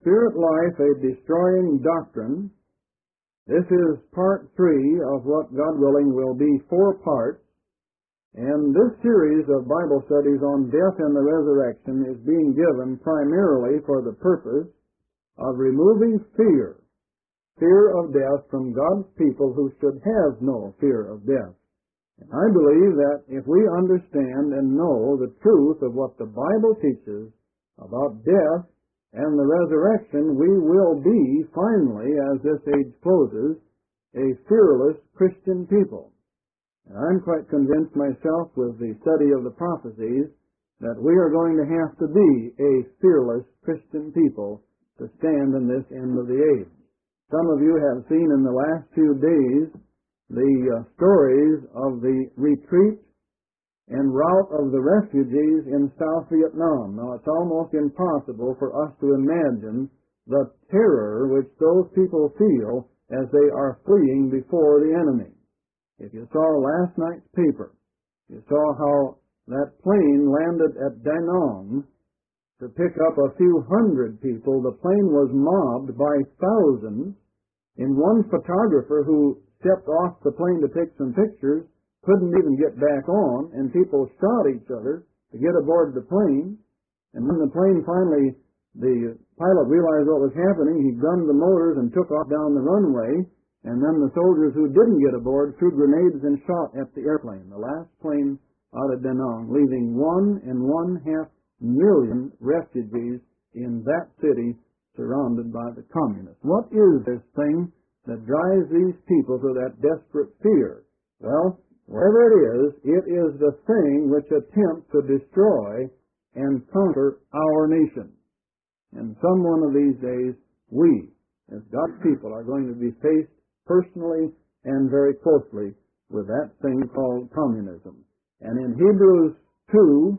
Spirit Life, a Destroying Doctrine. This is part 3 of what, God willing, will be 4 parts. And this series of Bible studies on death and the resurrection is being given primarily for the purpose of removing fear of death from God's people who should have no fear of death. And I believe that if we understand and know the truth of what the Bible teaches about death and the resurrection, we will be, finally, as this age closes, a fearless Christian people. And I'm quite convinced myself with the study of the prophecies that we are going to have to be a fearless Christian people to stand in this end of the age. Some of you have seen in the last few days the stories of the retreat and rout of the refugees in South Vietnam. Now, it's almost impossible for us to imagine the terror which those people feel as they are fleeing before the enemy. If you saw last night's paper, you saw how that plane landed at Da Nang to pick up a few hundred people. The plane was mobbed by thousands, and one photographer who stepped off the plane to take some pictures couldn't even get back on, and people shot each other to get aboard the plane. And when the plane finally, the pilot realized what was happening, he gunned the motors and took off down the runway, and then the soldiers who didn't get aboard threw grenades and shot at the airplane, the last plane out of Da Nang, leaving 1.5 million refugees in that city surrounded by the communists. What is this thing that drives these people to that desperate fear? Well, whatever it is the thing which attempts to destroy and conquer our nation. And some one of these days, we, as God's people, are going to be faced personally and very closely with that thing called communism. And in Hebrews 2,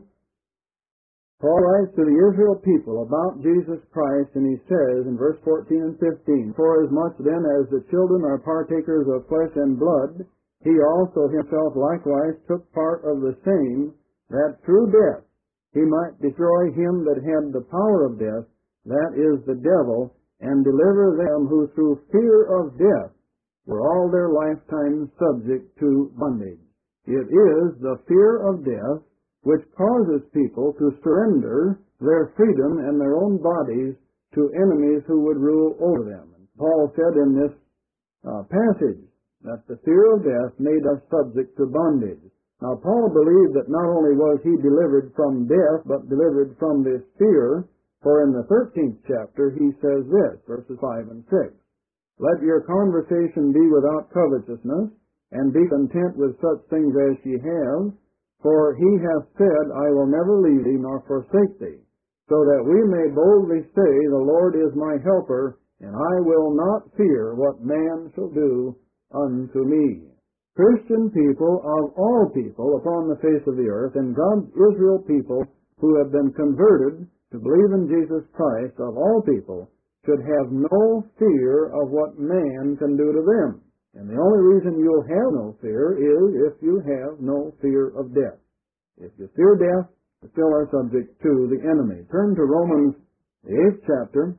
Paul writes to the Israel people about Jesus Christ, and he says in verse 14 and 15, "Forasmuch then as the children are partakers of flesh and blood, he also himself likewise took part of the same, that through death he might destroy him that had the power of death, that is the devil, and deliver them who through fear of death were all their lifetime subject to bondage." It is the fear of death which causes people to surrender their freedom and their own bodies to enemies who would rule over them. And Paul said in this passage that the fear of death made us subject to bondage. Now, Paul believed that not only was he delivered from death, but delivered from this fear, for in the 13th chapter he says this, verses 5 and 6, "Let your conversation be without covetousness, and be content with such things as ye have, for he hath said, I will never leave thee nor forsake thee, so that we may boldly say, the Lord is my helper, and I will not fear what man shall do unto me." Christian people of all people upon the face of the earth, and God's Israel people who have been converted to believe in Jesus Christ of all people, should have no fear of what man can do to them. And the only reason you'll have no fear is if you have no fear of death. If you fear death, you still are subject to the enemy. Turn to Romans, the 8th chapter,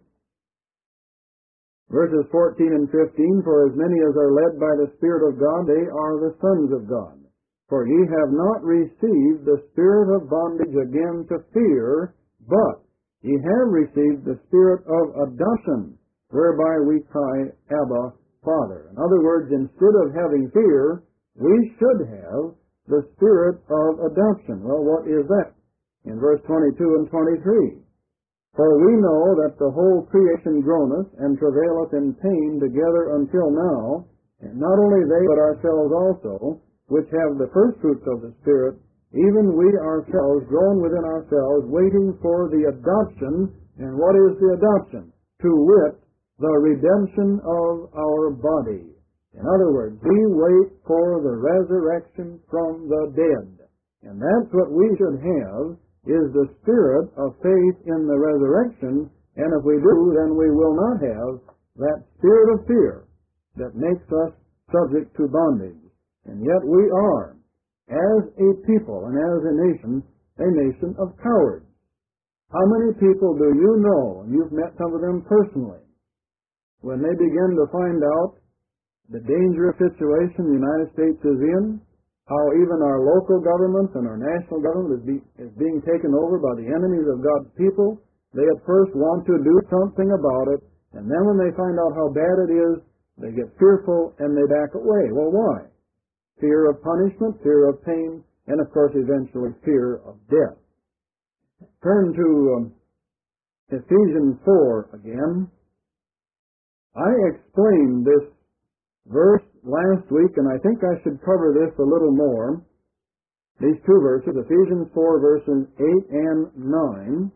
verses 14 and 15, "For as many as are led by the Spirit of God, they are the sons of God. For ye have not received the spirit of bondage again to fear, but ye have received the spirit of adoption, whereby we cry, Abba, Father." In other words, instead of having fear, we should have the spirit of adoption. Well, what is that? In verse 22 and 23, "For we know that the whole creation groaneth and travaileth in pain together until now, and not only they, but ourselves also, which have the first fruits of the Spirit, even we ourselves groan within ourselves, waiting for the adoption." And what is the adoption? To wit, the redemption of our body. In other words, we wait for the resurrection from the dead. And that's what we should have, is the spirit of faith in the resurrection. And if we do, then we will not have that spirit of fear that makes us subject to bondage. And yet we are, as a people and as a nation of cowards. How many people do you know, and you've met some of them personally, when they begin to find out the dangerous situation the United States is in, how even our local governments and our national government is being taken over by the enemies of God's people, they at first want to do something about it, and then when they find out how bad it is, they get fearful and they back away. Well, why? Fear of punishment, fear of pain, and of course eventually fear of death. Turn to Ephesians 4 again. I explained this verse last week, and I think I should cover this a little more. These two verses, Ephesians 4, verses 8 and 9.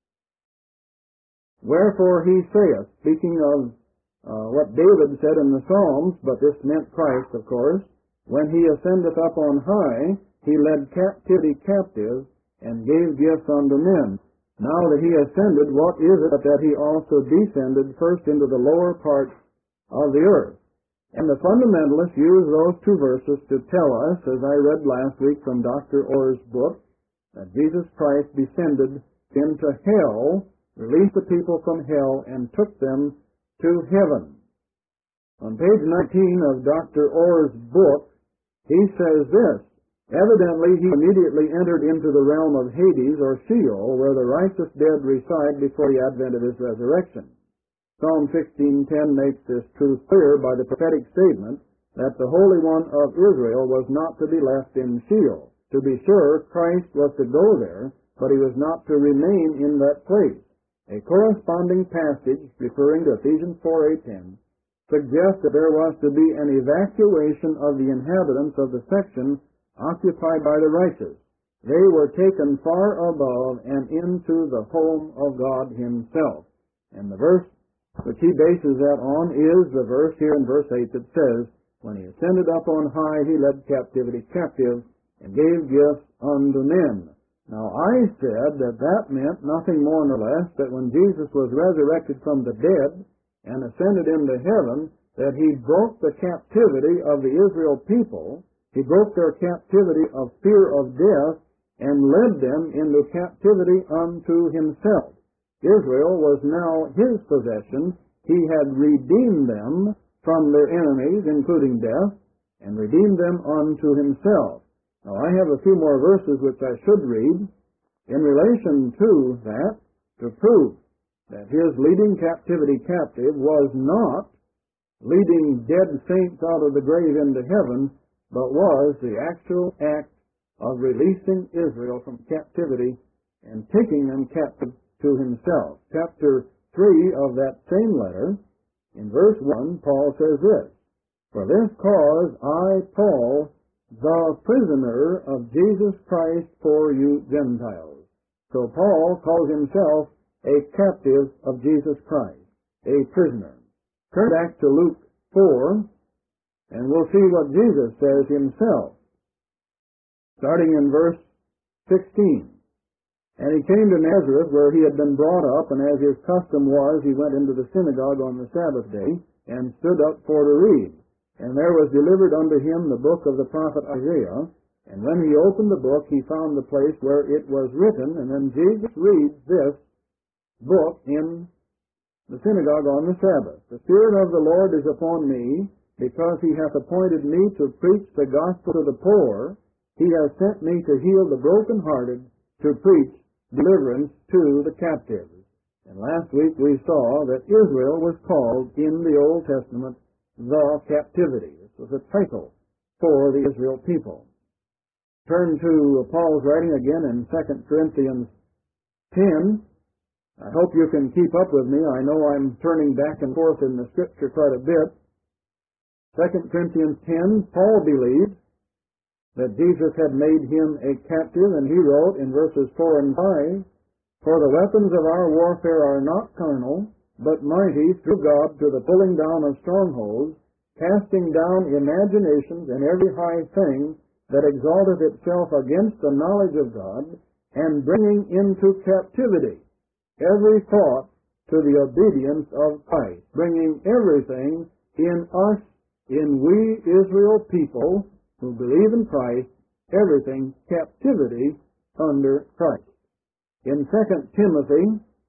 Wherefore he saith, speaking of what David said in the Psalms, but this meant Christ, of course, when he ascendeth up on high, he led captivity captive, and gave gifts unto men. Now that he ascended, what is it that he also descended first into the lower parts of the earth? And the fundamentalists use those two verses to tell us, as I read last week from Dr. Orr's book, that Jesus Christ descended into hell, released the people from hell, and took them to heaven. On page 19 of Dr. Orr's book, he says this, evidently he immediately entered into the realm of Hades or Sheol, where the righteous dead reside before the advent of his resurrection. Psalm 16:10 makes this truth clear by the prophetic statement that the Holy One of Israel was not to be left in Sheol. To be sure, Christ was to go there, but he was not to remain in that place. A corresponding passage, referring to Ephesians 4:8-10, suggests that there was to be an evacuation of the inhabitants of the section occupied by the righteous. They were taken far above and into the home of God himself. And the verse which he bases that on is the verse here in verse 8 that says, when he ascended up on high, he led captivity captive and gave gifts unto men. Now I said that that meant nothing more nor less that when Jesus was resurrected from the dead and ascended into heaven, that he broke the captivity of the Israel people. He broke their captivity of fear of death and led them into captivity unto himself. Israel was now his possession. He had redeemed them from their enemies, including death, and redeemed them unto himself. Now I have a few more verses which I should read in relation to that to prove that his leading captivity captive was not leading dead saints out of the grave into heaven, but was the actual act of releasing Israel from captivity and taking them captive to himself. Chapter 3 of that same letter, in verse 1, Paul says this, for this cause I, Paul, the prisoner of Jesus Christ for you Gentiles. So Paul calls himself a captive of Jesus Christ, a prisoner. Turn back to Luke 4, and we'll see what Jesus says himself, starting in verse 16. And he came to Nazareth, where he had been brought up, and as his custom was, he went into the synagogue on the Sabbath day, and stood up for to read. And there was delivered unto him the book of the prophet Isaiah, and when he opened the book, he found the place where it was written, and then Jesus reads this book in the synagogue on the Sabbath. The Spirit of the Lord is upon me, because he hath appointed me to preach the gospel to the poor. He has sent me to heal the brokenhearted, to preach deliverance to the captives. And last week we saw that Israel was called in the Old Testament the captivity. This was a title for the Israel people. Turn to Paul's writing again in 2 Corinthians 10. I hope you can keep up with me. I know I'm turning back and forth in the Scripture quite a bit. 2 Corinthians 10, Paul believed that Jesus had made him a captive, and he wrote in verses 4 and 5, for the weapons of our warfare are not carnal, but mighty through God to the pulling down of strongholds, casting down imaginations and every high thing that exalteth itself against the knowledge of God, and bringing into captivity every thought to the obedience of Christ, bringing everything in us, in we Israel people who believe in Christ, everything captivity under Christ. In 2 Timothy,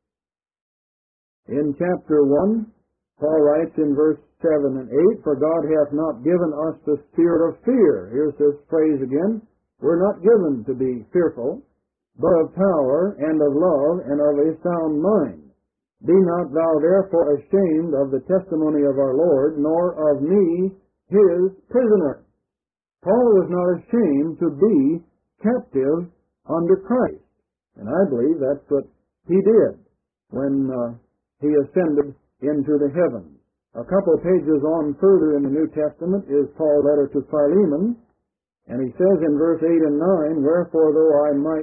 in chapter 1, Paul writes in verse 7 and 8, "For God hath not given us the spirit of fear." Here's this phrase again. We're not given to be fearful, but of power and of love and of a sound mind. Be not thou therefore ashamed of the testimony of our Lord, nor of me, his prisoner. Paul was not ashamed to be captive under Christ. And I believe that's what he did when he ascended into the heavens. A couple of pages on further in the New Testament is Paul's letter to Philemon, and he says in verse 8 and 9, "Wherefore, though I might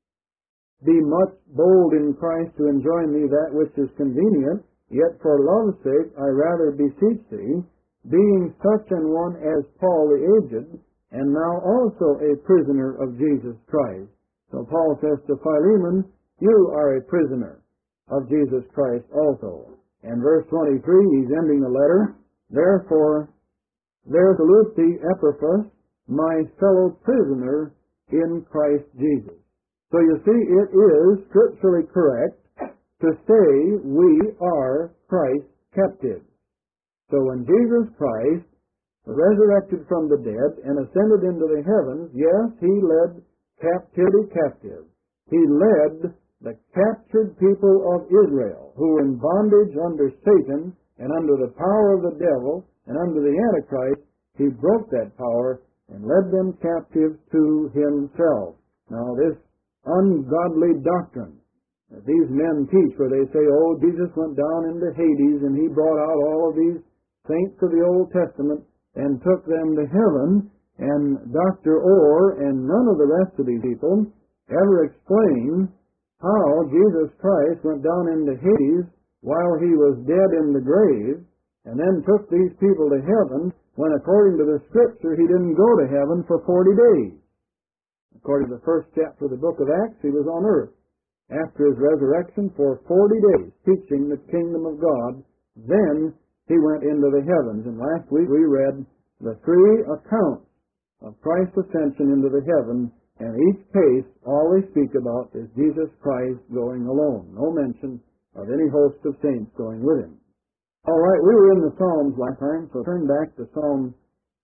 be much bold in Christ to enjoin thee that which is convenient, yet for love's sake I rather beseech thee, being such an one as Paul the aged, and now also a prisoner of Jesus Christ." So Paul says to Philemon, "You are a prisoner of Jesus Christ also." And verse 23, he's ending the letter, "Therefore, there salute thee Epaphras, my fellow prisoner in Christ Jesus." So you see, it is scripturally correct to say we are Christ's captives. So when Jesus Christ resurrected from the dead and ascended into the heavens, yes, he led captivity captive. He led the captured people of Israel, who were in bondage under Satan and under the power of the devil and under the Antichrist. He broke that power and led them captive to himself. Now this ungodly doctrine that these men teach, where they say, "Oh, Jesus went down into Hades and he brought out all of these saints of the Old Testament and took them to heaven," and Dr. Orr and none of the rest of these people ever explain how Jesus Christ went down into Hades while he was dead in the grave and then took these people to heaven when, according to the Scripture, he didn't go to heaven for 40 days. According to the first chapter of the book of Acts, he was on earth after his resurrection for 40 days, teaching the kingdom of God. Then he went into the heavens. And last week we read the 3 accounts of Christ's ascension into the heavens, and each case all they speak about is Jesus Christ going alone. No mention of any host of saints going with him. All right, we were in the Psalms last time, so turn back to Psalm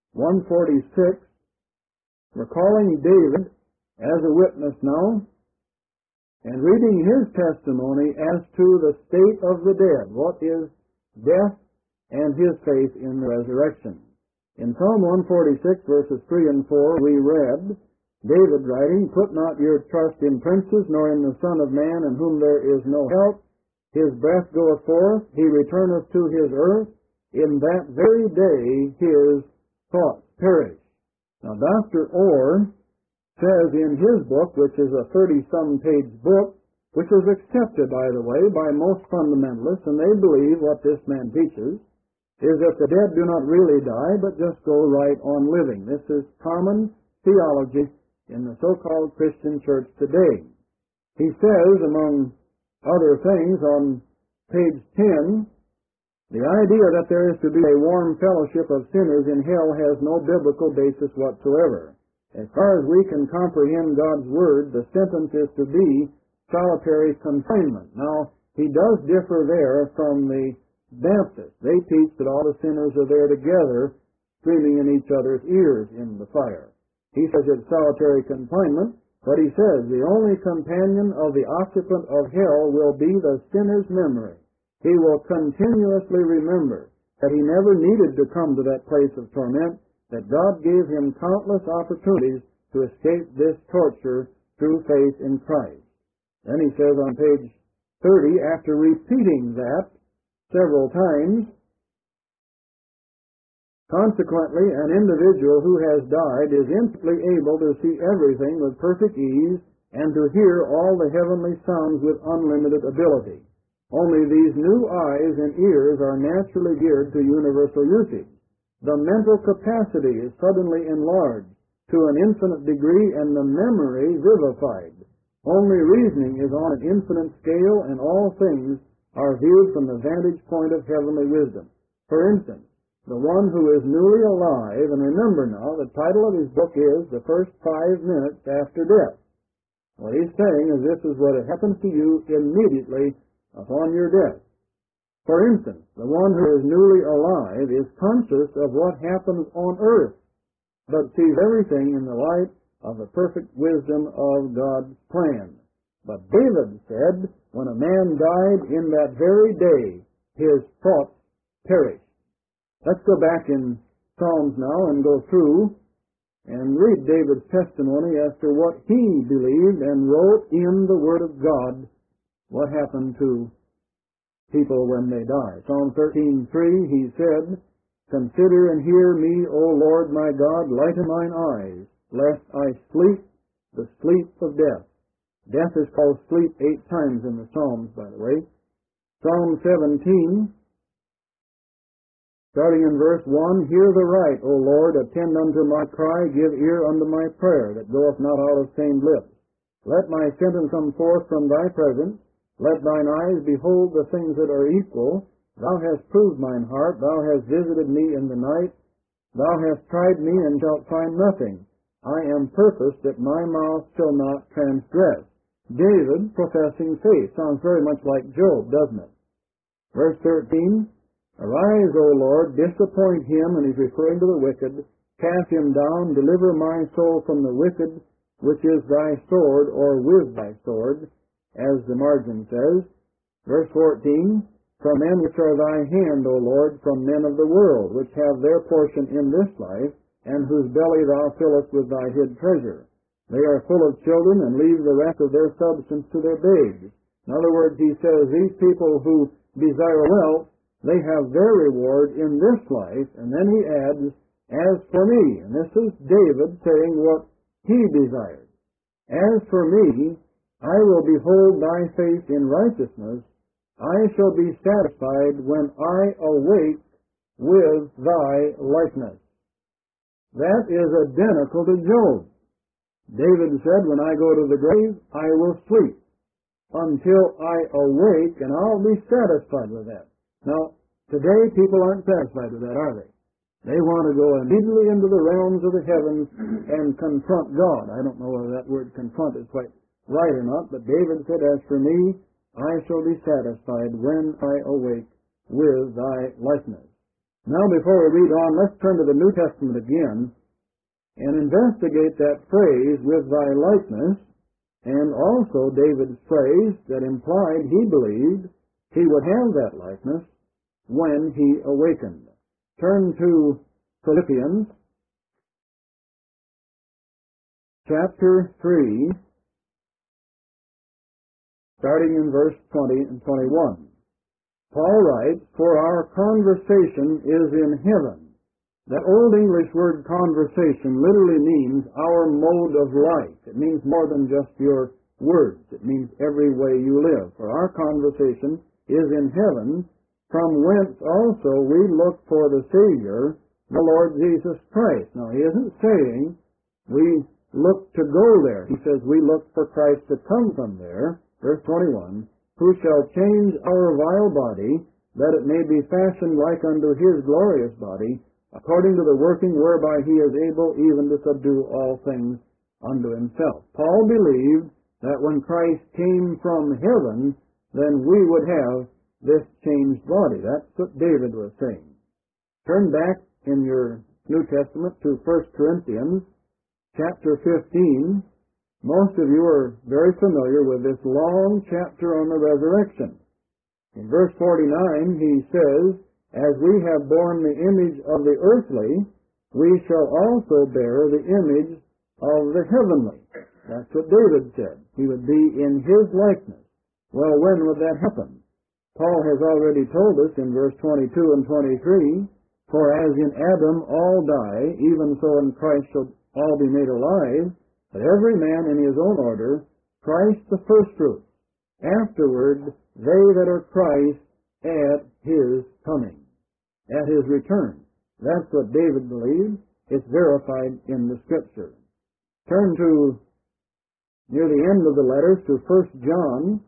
146. We're calling David as a witness now, and reading his testimony as to the state of the dead. What is death and his faith in the resurrection? In Psalm 146, verses 3 and 4, we read, David writing, "Put not your trust in princes, nor in the Son of Man, in whom there is no help. His breath goeth forth, he returneth to his earth. In that very day his thoughts perish." Now, Dr. Orr says in his book, which is a 30-some page book, which is accepted, by the way, by most fundamentalists, and they believe what this man teaches, is that the dead do not really die, but just go right on living. This is common theology in the so-called Christian church today. He says, among other things, on page 10, the idea that there is to be a warm fellowship of sinners in hell has no biblical basis whatsoever. As far as we can comprehend God's Word, the sentence is to be solitary confinement. Now, he does differ there from the Baptists. They teach that all the sinners are there together, screaming in each other's ears in the fire. He says it's solitary confinement, but he says the only companion of the occupant of hell will be the sinner's memory. He will continuously remember that he never needed to come to that place of torment, that God gave him countless opportunities to escape this torture through faith in Christ. Then he says on page 30, after repeating that several times, consequently, an individual who has died is instantly able to see everything with perfect ease and to hear all the heavenly sounds with unlimited ability. Only these new eyes and ears are naturally geared to universal usage. The mental capacity is suddenly enlarged to an infinite degree and the memory vivified. Only reasoning is on an infinite scale, and all things are viewed from the vantage point of heavenly wisdom. For instance, the one who is newly alive, and remember now, the title of his book is The First 5 Minutes After Death. What he's saying is this is what happens to you immediately upon your death. For instance, the one who is newly alive is conscious of what happens on earth, but sees everything in the light of the perfect wisdom of God's plan. But David said, when a man died, in that very day his thoughts perished. Let's go back in Psalms now and go through and read David's testimony as to what he believed and wrote in the Word of God, what happened to people when they die. Psalm 13:3, he said, Consider and hear me, O Lord my God, lighten mine eyes, lest I sleep the sleep of death. Death is called sleep 8 times in the Psalms, by the way. Psalm 17, starting in verse 1, Hear the right, O Lord, attend unto my cry, give ear unto my prayer, that goeth not out of feigned lips. Let my sentence come forth from thy presence. Let thine eyes behold the things that are equal. Thou hast proved mine heart. Thou hast visited me in the night. Thou hast tried me, and shalt find nothing. I am purposed that my mouth shall not transgress. David professing faith. Sounds very much like Job, doesn't it? Verse 13, Arise, O Lord, disappoint him, and he's referring to the wicked. Cast him down, deliver my soul from the wicked, which is thy sword, or with thy sword, as the margin says. Verse 14, From men which are thy hand, O Lord, from men of the world, which have their portion in this life, and whose belly thou fillest with thy hid treasure. They are full of children, and leave the rest of their substance to their babes. In other words, he says, these people who desire wealth, they have their reward in this life, and then he adds, As for me, and this is David saying what he desired. As for me, I will behold thy face in righteousness. I shall be satisfied when I awake with thy likeness. That is identical to Job. David said, when I go to the grave, I will sleep until I awake, and I'll be satisfied with that. Now, today people aren't satisfied with that, are they? They want to go immediately into the realms of the heavens and confront God. I don't know whether that word confront is quite right or not, but David said, As for me, I shall be satisfied when I awake with thy likeness. Now, before we read on, let's turn to the New Testament again and investigate that phrase, with thy likeness, and also David's phrase that implied he believed he would have that likeness when he awakened. Turn to Philippians chapter 3, starting in verse 20 and 21. Paul writes, For our conversation is in heaven. That Old English word conversation literally means our mode of life. It means more than just your words. It means every way you live. For our conversation is in heaven, from whence also we look for the Savior, the Lord Jesus Christ. Now, he isn't saying we look to go there. He says we look for Christ to come from there. Verse 21, Who shall change our vile body, that it may be fashioned like unto his glorious body, according to the working whereby he is able even to subdue all things unto himself. Paul believed that when Christ came from heaven, then we would have this changed body. That's what David was saying. Turn back in your New Testament to 1 Corinthians chapter 15. Most of you are very familiar with this long chapter on the resurrection. In verse 49, he says, As we have borne the image of the earthly, we shall also bear the image of the heavenly. That's what David said. He would be in his likeness. Well, when would that happen? Paul has already told us in verse 22 and 23, For as in Adam all die, even so in Christ shall all be made alive, but every man in his own order, Christ the firstfruits. Afterward, they that are Christ at his coming, at his return. That's what David believed. It's verified in the Scripture. Turn to, near the end of the letters, to 1 John,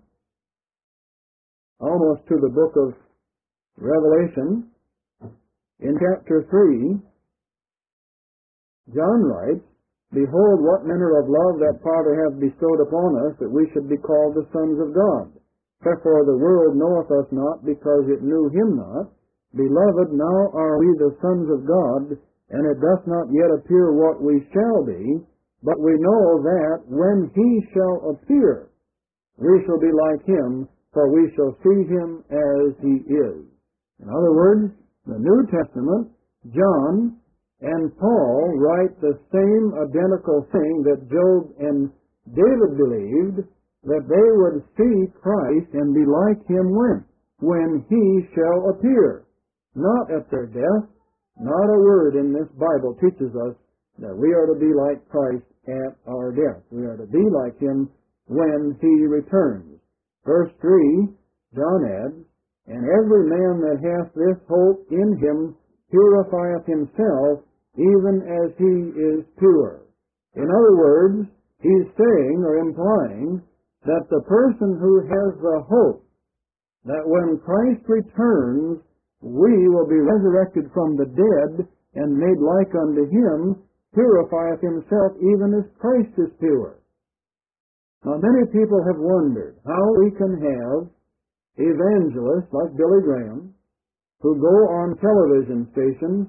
almost to the book of Revelation. In chapter 3, John writes, Behold, what manner of love that Father hath bestowed upon us, that we should be called the sons of God. Wherefore the world knoweth us not, because it knew him not. Beloved, now are we the sons of God, and it doth not yet appear what we shall be, but we know that when he shall appear, we shall be like him, for we shall see him as he is. In other words, the New Testament, John and Paul write the same identical thing that Job and David believed, that they would see Christ and be like him when he shall appear. Not at their death. Not a word in this Bible teaches us that we are to be like Christ at our death. We are to be like him when he returns. Verse 3, John adds, And every man that hath this hope in him purifieth himself, even as he is pure. In other words, he's saying or implying that the person who has the hope that when Christ returns, we will be resurrected from the dead and made like unto him, purifieth himself even as Christ is pure. Now, many people have wondered how we can have evangelists like Billy Graham who go on television stations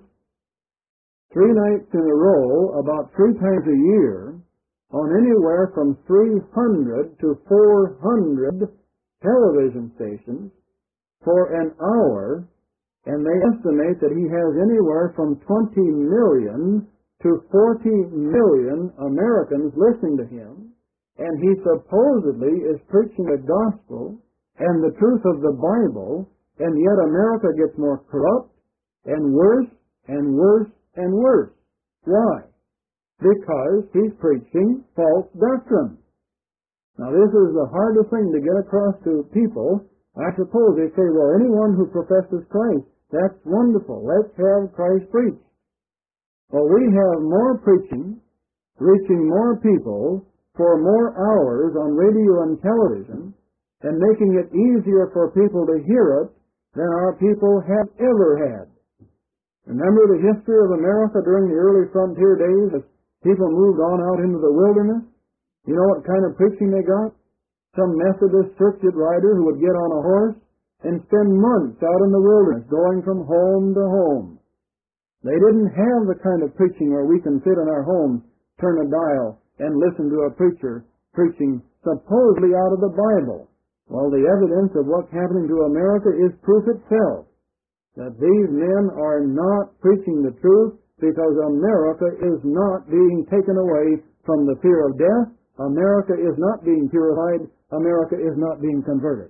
3 nights in a row, about 3 times a year, on anywhere from 300 to 400 television stations for an hour, and they estimate that he has anywhere from 20 million to 40 million Americans listening to him, and he supposedly is preaching the gospel and the truth of the Bible, and yet America gets more corrupt and worse and worse and worse. Why? Because he's preaching false doctrine. Now, this is the hardest thing to get across to people. I suppose they say, well, anyone who professes Christ, that's wonderful. Let's have Christ preached. Well, we have more preaching, reaching more people for more hours on radio and television, and making it easier for people to hear it than our people have ever had. Remember the history of America during the early frontier days as people moved on out into the wilderness? You know what kind of preaching they got? Some Methodist circuit rider who would get on a horse and spend months out in the wilderness going from home to home. They didn't have the kind of preaching where we can sit in our homes, turn a dial, and listen to a preacher preaching supposedly out of the Bible. Well, the evidence of what's happening to America is proof itself that these men are not preaching the truth, because America is not being taken away from the fear of death. America is not being purified. America is not being converted.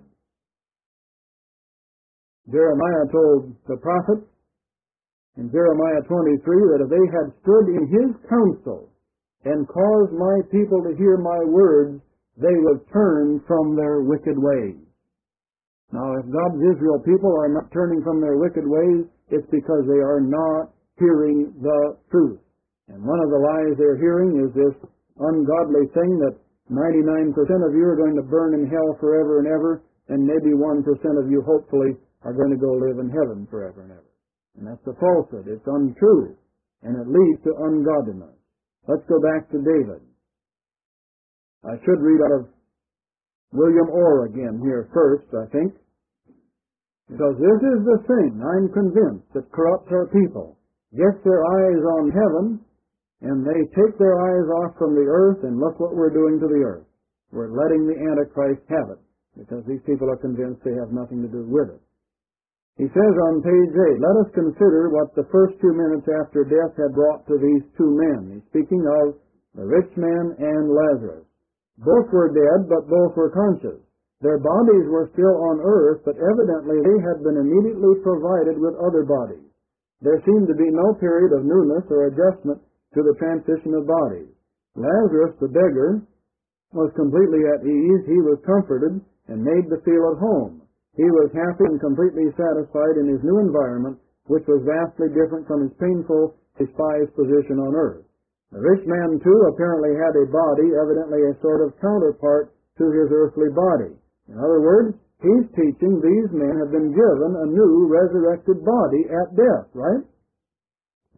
Jeremiah told the prophet in Jeremiah 23 that if they had stood in his counsel and caused my people to hear my words, they would turn from their wicked ways. Now, if God's Israel people are not turning from their wicked ways, it's because they are not hearing the truth. And one of the lies they're hearing is this ungodly thing that 99% of you are going to burn in hell forever and ever, and maybe 1% of you, hopefully, are going to go live in heaven forever and ever. And that's a falsehood. It's untrue, and it leads to ungodliness. Let's go back to David. I should read out of William Orr again here first, I think. Because this is the thing, I'm convinced, that corrupts our people. Gets their eyes on heaven, and they take their eyes off from the earth, and look what we're doing to the earth. We're letting the Antichrist have it, because these people are convinced they have nothing to do with it. He says on page 8, let us consider what the first 2 minutes after death had brought to these 2 men. He's speaking of the rich man and Lazarus. Both were dead, but both were conscious. Their bodies were still on earth, but evidently they had been immediately provided with other bodies. There seemed to be no period of newness or adjustment to the transition of bodies. Lazarus, the beggar, was completely at ease. He was comforted and made to feel at home. He was happy and completely satisfied in his new environment, which was vastly different from his painful, despised position on earth. The rich man, too, apparently had a body, evidently a sort of counterpart to his earthly body. In other words, he's teaching these men have been given a new resurrected body at death, right?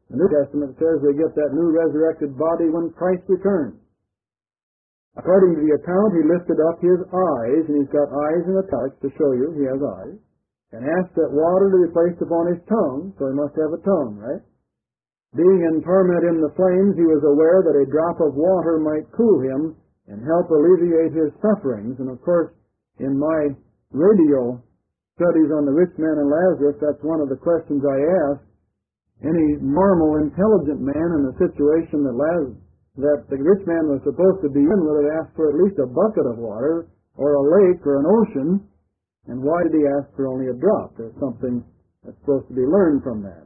The New Testament says they get that new resurrected body when Christ returns. According to the account, he lifted up his eyes, and he's got eyes in italics to show you he has eyes, and asked that water to be placed upon his tongue, so he must have a tongue, right? Being in torment in the flames, he was aware that a drop of water might cool him and help alleviate his sufferings. And of course, in my radio studies on the rich man and Lazarus, that's one of the questions I ask. Any normal, intelligent man in the situation that the rich man was supposed to be in would have asked for at least a bucket of water, or a lake, or an ocean. And why did he ask for only a drop? There's something that's supposed to be learned from that.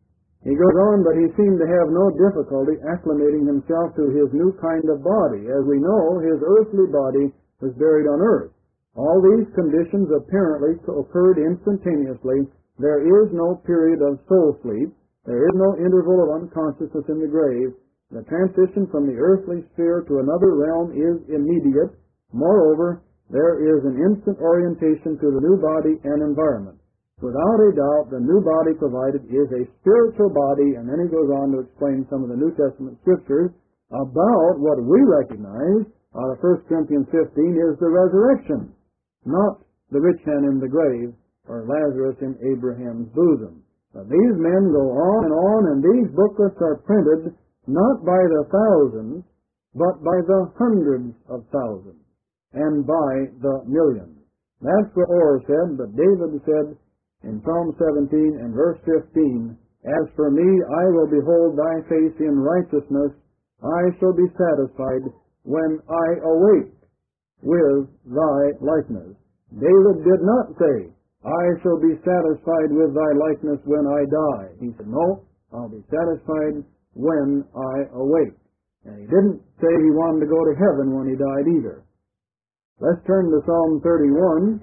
He goes on, but he seemed to have no difficulty acclimating himself to his new kind of body. As we know, his earthly body was buried on earth. All these conditions apparently occurred instantaneously. There is no period of soul sleep. There is no interval of unconsciousness in the grave. The transition from the earthly sphere to another realm is immediate. Moreover, there is an instant orientation to the new body and environment. Without a doubt, the new body provided is a spiritual body, and then he goes on to explain some of the New Testament scriptures about what we recognize out of 1 Corinthians 15 is the resurrection, not the rich man in the grave or Lazarus in Abraham's bosom. But these men go on, and these booklets are printed not by the thousands, but by the hundreds of thousands, and by the millions. That's what Orr said, but David said in Psalm 17 and verse 15, As for me, I will behold thy face in righteousness. I shall be satisfied when I awake with thy likeness. David did not say, I shall be satisfied with thy likeness when I die. He said, no, I'll be satisfied when I awake. And he didn't say he wanted to go to heaven when he died either. Let's turn to Psalm 31.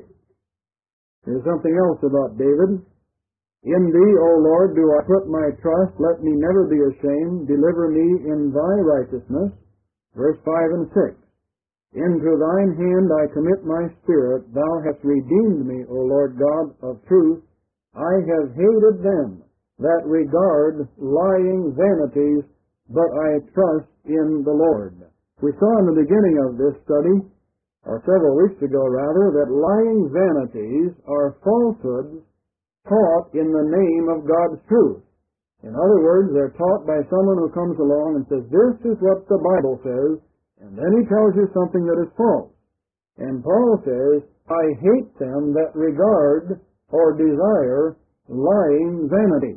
There's something else about David. In thee, O Lord, do I put my trust. Let me never be ashamed. Deliver me in thy righteousness. Verse 5 and 6. Into thine hand I commit my spirit. Thou hast redeemed me, O Lord God of truth. I have hated them that regard lying vanities, but I trust in the Lord. We saw in the beginning of this study, or several weeks ago rather, that lying vanities are falsehoods taught in the name of God's truth. In other words, they're taught by someone who comes along and says, this is what the Bible says, and then he tells you something that is false. And Paul says, I hate them that regard or desire lying vanities.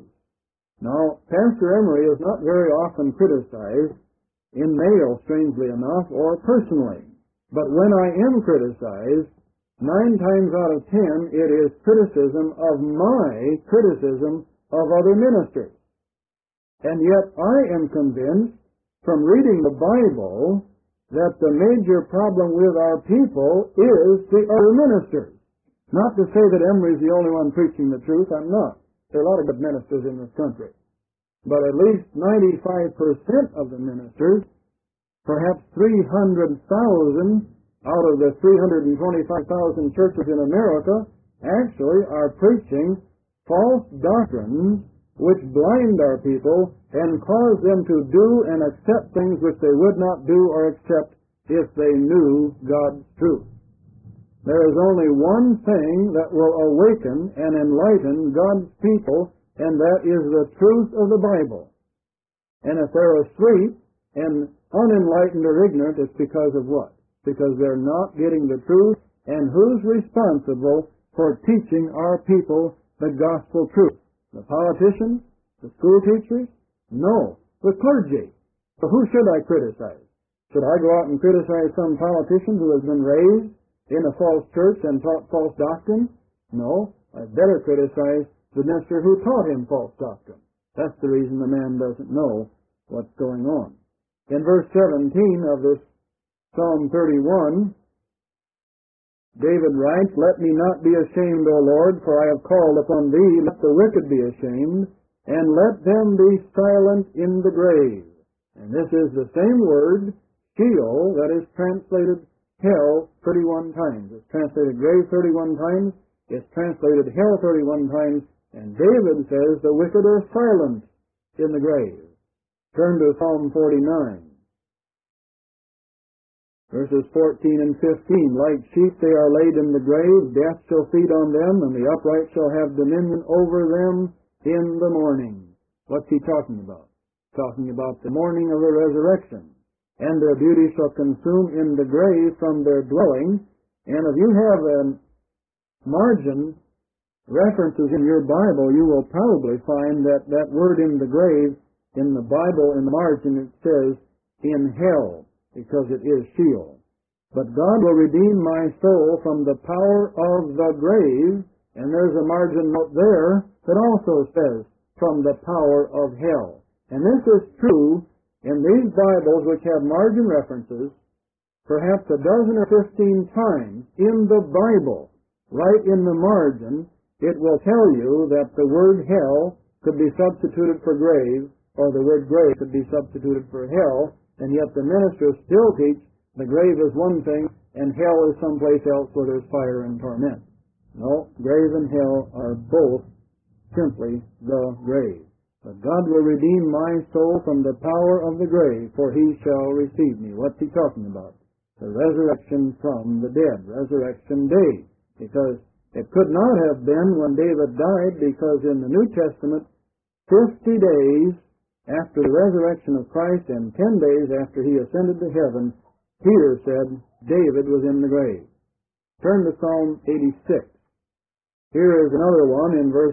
Now, Pastor Emery is not very often criticized in mail, strangely enough, or personally. But when I am criticized, 9 times out of 10, it is criticism of my criticism of other ministers. And yet I am convinced from reading the Bible that the major problem with our people is the other ministers. Not to say that Emery is the only one preaching the truth. I'm not. There are a lot of good ministers in this country. But at least 95% of the ministers, perhaps 300,000 out of the 325,000 churches in America, actually are preaching false doctrines which blind our people and cause them to do and accept things which they would not do or accept if they knew God's truth. There is only one thing that will awaken and enlighten God's people, and that is the truth of the Bible. And if they're asleep and unenlightened or ignorant, it's because of what? Because they're not getting the truth. And who's responsible for teaching our people the gospel truth? The politicians? The school teachers? No, the clergy. So who should I criticize? Should I go out and criticize some politician who has been raised in a false church and taught false doctrine? No, I'd better criticize the minister who taught him false doctrine. That's the reason the man doesn't know what's going on. In verse 17 of this Psalm 31, David writes, Let me not be ashamed, O Lord, for I have called upon thee. Let the wicked be ashamed, and let them be silent in the grave. And this is the same word, Sheol, that is translated hell 31 times. It's translated grave 31 times. It's translated hell 31 times. And David says the wicked are silent in the grave. Turn to Psalm 49. Verses 14 and 15. Like sheep they are laid in the grave, death shall feed on them, and the upright shall have dominion over them in the morning. What's he talking about? Talking about the morning of the resurrection. And their beauty shall consume in the grave from their dwelling. And if you have a margin references in your Bible, you will probably find that that word in the grave, in the Bible, in the margin, it says, in hell, because it is Sheol. But God will redeem my soul from the power of the grave, and there's a margin note there that also says, from the power of hell. And this is true in these Bibles which have margin references, perhaps a dozen or 15 times in the Bible, right in the margin, it will tell you that the word hell could be substituted for grave, or the word grave could be substituted for hell, and yet the ministers still teach the grave is one thing and hell is someplace else where there's fire and torment. No, grave and hell are both simply the grave. But God will redeem my soul from the power of the grave, for he shall receive me. What's he talking about? The resurrection from the dead, resurrection day. Because it could not have been when David died, because in the New Testament, 50 days after the resurrection of Christ and 10 days after he ascended to heaven, Peter said David was in the grave. Turn to Psalm 86. Here is another one in verse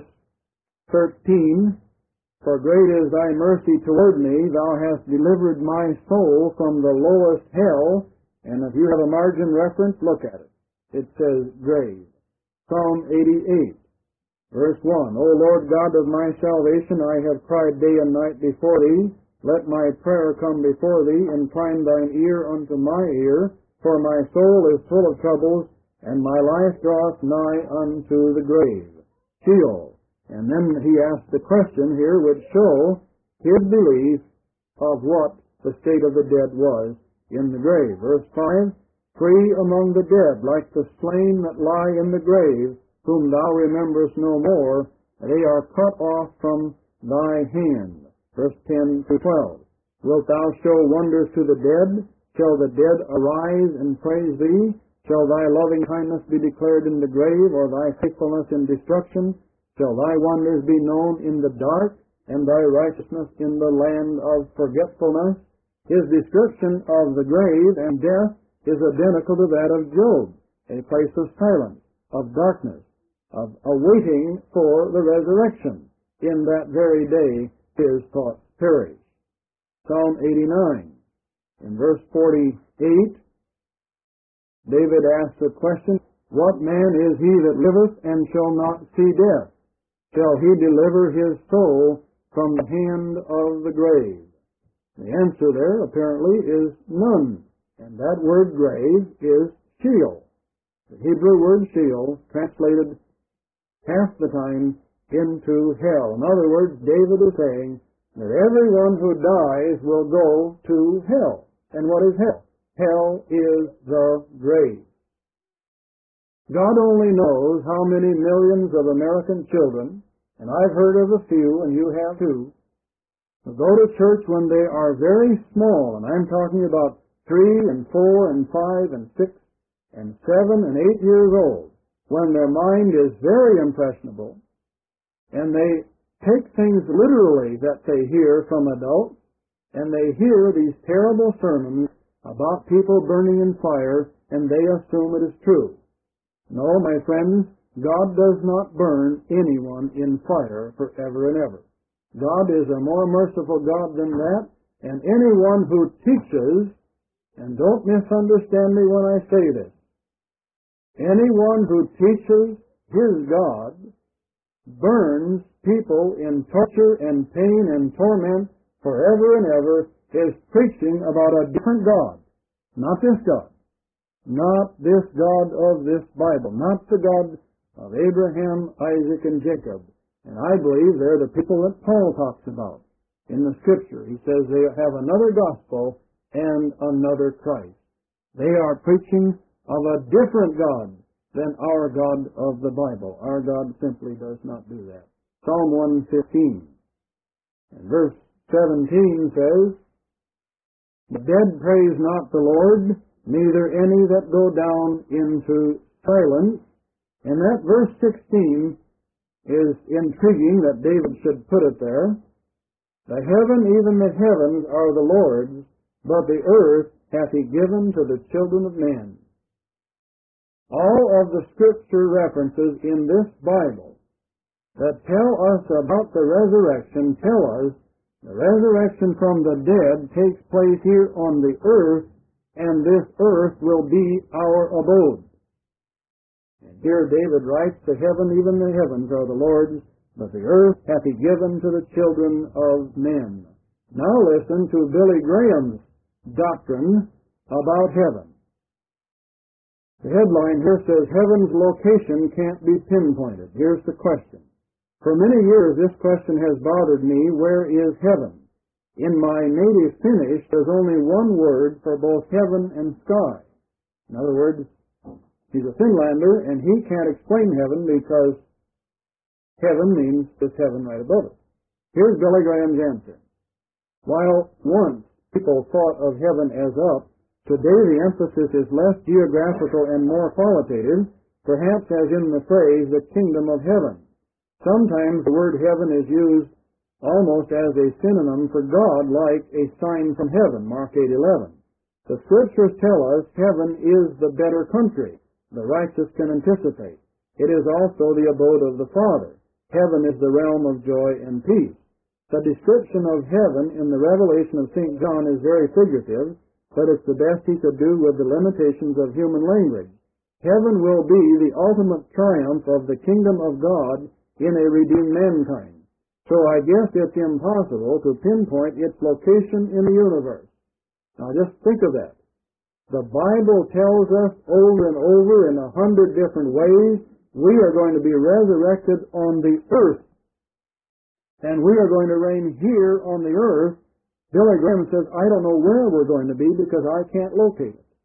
13. For great is thy mercy toward me, thou hast delivered my soul from the lowest hell. And if you have a margin reference, look at it. It says grave. Psalm 88. Verse 1, O Lord God of my salvation, I have cried day and night before thee. Let my prayer come before thee. Incline thine ear unto my ear. For my soul is full of troubles, and my life draweth nigh unto the grave. Sheol. And then he asked the question here which show his belief of what the state of the dead was in the grave. Verse 5, Free among the dead, like the slain that lie in the grave, whom thou rememberest no more, they are cut off from thy hand. Verse 10 to 12. Wilt thou show wonders to the dead? Shall the dead arise and praise thee? Shall thy loving kindness be declared in the grave, or thy faithfulness in destruction? Shall thy wonders be known in the dark, and thy righteousness in the land of forgetfulness? His description of the grave and death is identical to that of Job, a place of silence, of darkness, of awaiting for the resurrection. In that very day his thoughts perish. Psalm 89. In verse 48, David asks the question, What man is he that liveth and shall not see death? Shall he deliver his soul from the hand of the grave? The answer there, apparently, is none. And that word grave is Sheol. The Hebrew word Sheol, translated half the time into hell. In other words, David is saying that everyone who dies will go to hell. And what is hell? Hell is the grave. God only knows how many millions of American children, and I've heard of a few, and you have too, who go to church when they are very small, and I'm talking about 3 and 4 and 5 and 6 and 7 and 8 years old, when their mind is very impressionable, and they take things literally that they hear from adults, and they hear these terrible sermons about people burning in fire, and they assume it is true. No, my friends, God does not burn anyone in fire forever and ever. God is a more merciful God than that, and anyone who teaches, and don't misunderstand me when I say this, anyone who teaches his God burns people in torture and pain and torment forever and ever is preaching about a different God, not this God. Not this God of this Bible, not the God of Abraham, Isaac, and Jacob. And I believe they're the people that Paul talks about in the Scripture. He says they have another gospel and another Christ. They are preaching of a different God than our God of the Bible. Our God simply does not do that. Psalm 115. And verse 17 says, "The dead praise not the Lord, neither any that go down into silence." And that verse 16 is intriguing that David should put it there. "The heaven, even the heavens, are the Lord's, but the earth hath he given to the children of men." All of the Scripture references in this Bible that tell us about the resurrection tell us the resurrection from the dead takes place here on the earth, and this earth will be our abode. And here David writes, "The heaven, even the heavens, are the Lord's, but the earth hath he given to the children of men." Now listen to Billy Graham's doctrine about heaven. The headline here says, "Heaven's location can't be pinpointed." Here's the question. For many years this question has bothered me: where is heaven? In my native Finnish, there's only one word for both heaven and sky. In other words, he's a Finlander, and he can't explain heaven because heaven means this heaven right above us. Here's Billy Graham's answer. While once people thought of heaven as up, today the emphasis is less geographical and more qualitative, perhaps as in the phrase, "the kingdom of heaven." Sometimes the word heaven is used almost as a synonym for God, like a sign from heaven, Mark 8:11. The Scriptures tell us heaven is the better country the righteous can anticipate. It is also the abode of the Father. Heaven is the realm of joy and peace. The description of heaven in the Revelation of St. John is very figurative, but it's the best he could do with the limitations of human language. Heaven will be the ultimate triumph of the kingdom of God in a redeemed mankind. So I guess it's impossible to pinpoint its location in the universe. Now just think of that. The Bible tells us over and over in 100 different ways we are going to be resurrected on the earth. And we are going to reign here on the earth. Billy Graham says, "I don't know where we're going to be because I can't locate it."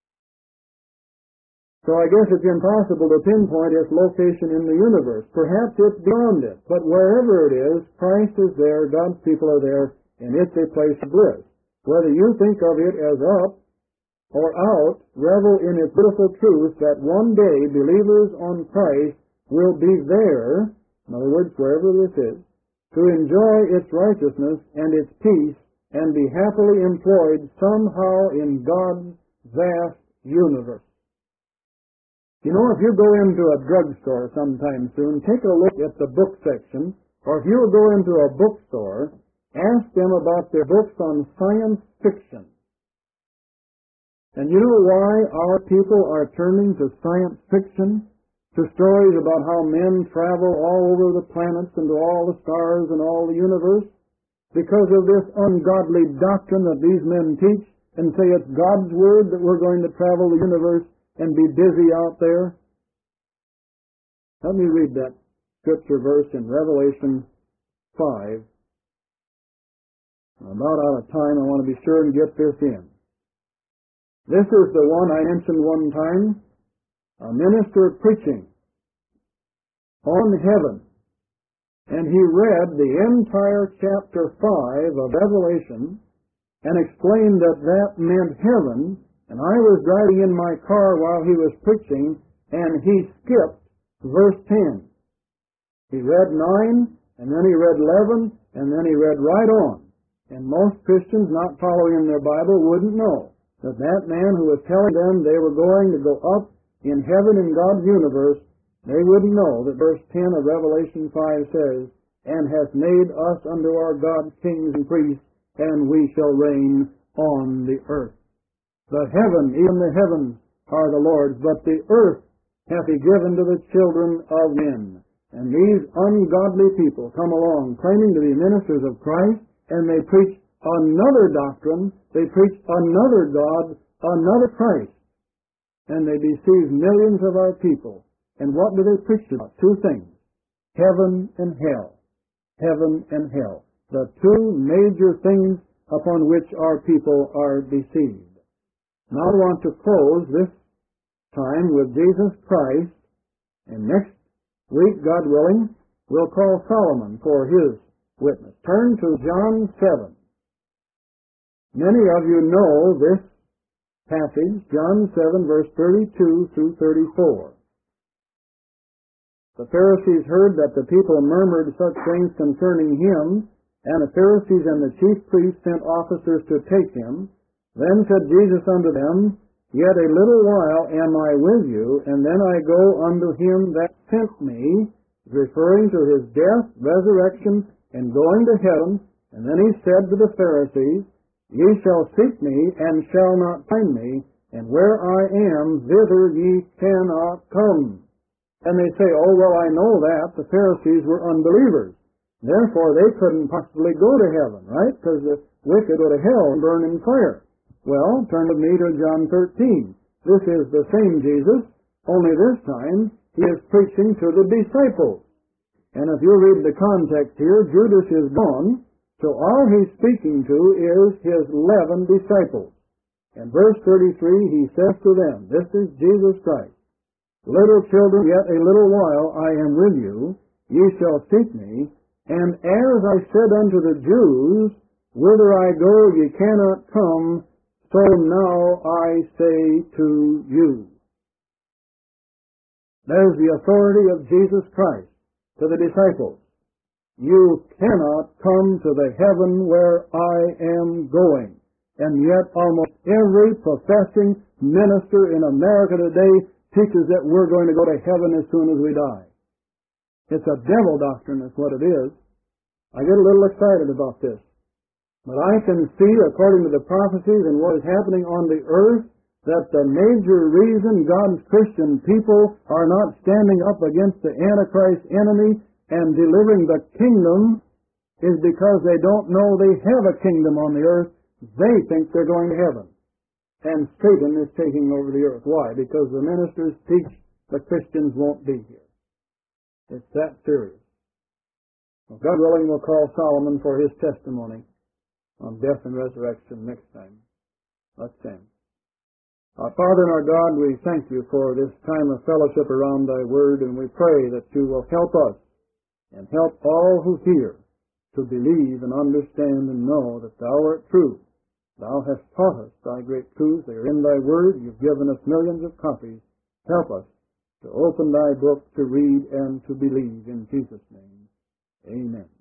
So I guess it's impossible to pinpoint its location in the universe. Perhaps it's beyond it, but wherever it is, Christ is there, God's people are there, and it's a place of bliss. Whether you think of it as up or out, revel in its beautiful truth that one day believers on Christ will be there, in other words, wherever this is, to enjoy its righteousness and its peace and be happily employed somehow in God's vast universe. You know, if you go into a drugstore sometime soon, take a look at the book section, or if you go into a bookstore, ask them about their books on science fiction. And you know why our people are turning to science fiction? To stories about how men travel all over the planets and to all the stars and all the universe? Because of this ungodly doctrine that these men teach and say it's God's word that we're going to travel the universe and be busy out there. Let me read that scripture verse in Revelation 5. I'm about out of time. I want to be sure and get this in. This is the one I mentioned one time, a minister preaching on heaven. And he read the entire chapter 5 of Revelation and explained that that meant heaven. And I was driving in my car while he was preaching, and he skipped verse 10. He read 9, and then he read 11, and then he read right on. And most Christians not following their Bible wouldn't know that that man who was telling them they were going to go up in heaven in God's universe, they wouldn't know that verse 10 of Revelation 5 says, "And hath made us unto our God kings and priests, and we shall reign on the earth." The heaven, even the heavens, are the Lord's, but the earth hath he given to the children of men. And these ungodly people come along claiming to be ministers of Christ, and they preach another doctrine, they preach another God, another Christ, and they deceive millions of our people. And what do they preach about? Two things: heaven and hell. Heaven and hell. The two major things upon which our people are deceived. Now I want to close this time with Jesus Christ, and next week, God willing, we'll call Solomon for his witness. Turn to John 7. Many of you know this passage, John 7, verse 32 through 34. The Pharisees heard that the people murmured such things concerning him, and the Pharisees and the chief priests sent officers to take him. Then said Jesus unto them, Yet a little while am I with you, and then I go unto him that sent me, referring to his death, resurrection, and going to heaven. And then he said to the Pharisees, Ye shall seek me, and shall not find me, and where I am, thither ye cannot come. And they say, Oh, well, I know that. The Pharisees were unbelievers. Therefore, they couldn't possibly go to heaven, right? Because the wicked go to hell and burn in fire. Well, turn with me to John 13. This is the same Jesus, only this time he is preaching to the disciples. And if you read the context here, Judas is gone, so all he's speaking to is his 11 disciples. In verse 33, he says to them, this is Jesus Christ, Little children, yet a little while I am with you, ye shall seek me, and as I said unto the Jews, Whither I go ye cannot come, so now I say to you. There's the authority of Jesus Christ to the disciples. You cannot come to the heaven where I am going. And yet almost every professing minister in America today teaches that we're going to go to heaven as soon as we die. It's a devil doctrine, is what it is. I get a little excited about this. But I can see, according to the prophecies and what is happening on the earth, that the major reason God's Christian people are not standing up against the Antichrist enemy and delivering the kingdom is because they don't know they have a kingdom on the earth. They think they're going to heaven. And Satan is taking over the earth. Why? Because the ministers teach the Christians won't be here. It's that serious. Well, God willing, we'll call Solomon for his testimony on death and resurrection next time. Let's stand. Our Father and our God, we thank you for this time of fellowship around thy word, and we pray that you will help us and help all who hear to believe and understand and know that thou art true. Thou hast taught us thy great truths. They are in thy word. You've given us millions of copies. Help us to open thy book, to read and to believe. In Jesus' name, amen.